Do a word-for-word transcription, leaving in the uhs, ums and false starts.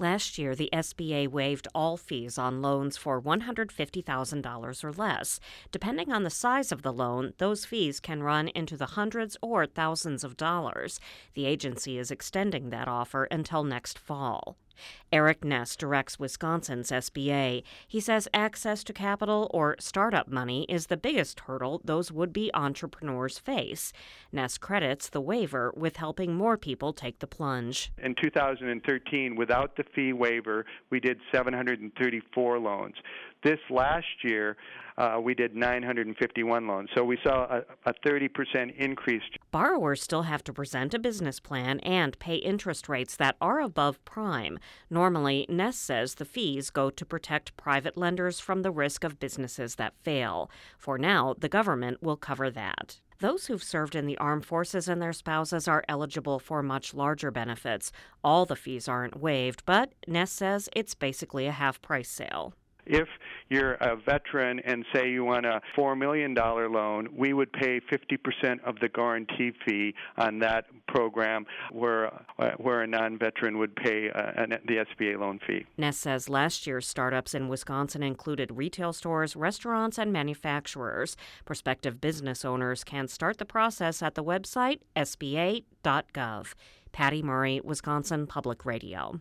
Last year, the S B A waived all fees on loans for one hundred fifty thousand dollars or less. Depending on the size of the loan, those fees can run into the hundreds or thousands of dollars. The agency is extending that offer until next fall. Eric Ness directs Wisconsin's S B A. He says access to capital or startup money is the biggest hurdle those would-be entrepreneurs face. Ness credits the waiver with helping more people take the plunge. In two thousand thirteen, without the fee waiver, we did seven hundred thirty-four loans. This last year, uh, we did nine hundred fifty-one loans. So we saw a, a thirty percent increase. Borrowers still have to present a business plan and pay interest rates that are above prime. Normally, Ness says the fees go to protect private lenders from the risk of businesses that fail. For now, the government will cover that. Those who've served in the armed forces and their spouses are eligible for much larger benefits. All the fees aren't waived, but Ness says it's basically a half-price sale. If you're a veteran and say you want a four million dollars loan, we would pay fifty percent of the guarantee fee on that program, where uh, where a non-veteran would pay uh, an, the S B A loan fee. Ness says last year's startups in Wisconsin included retail stores, restaurants, and manufacturers. Prospective business owners can start the process at the website S B A dot gov. Patty Murray, Wisconsin Public Radio.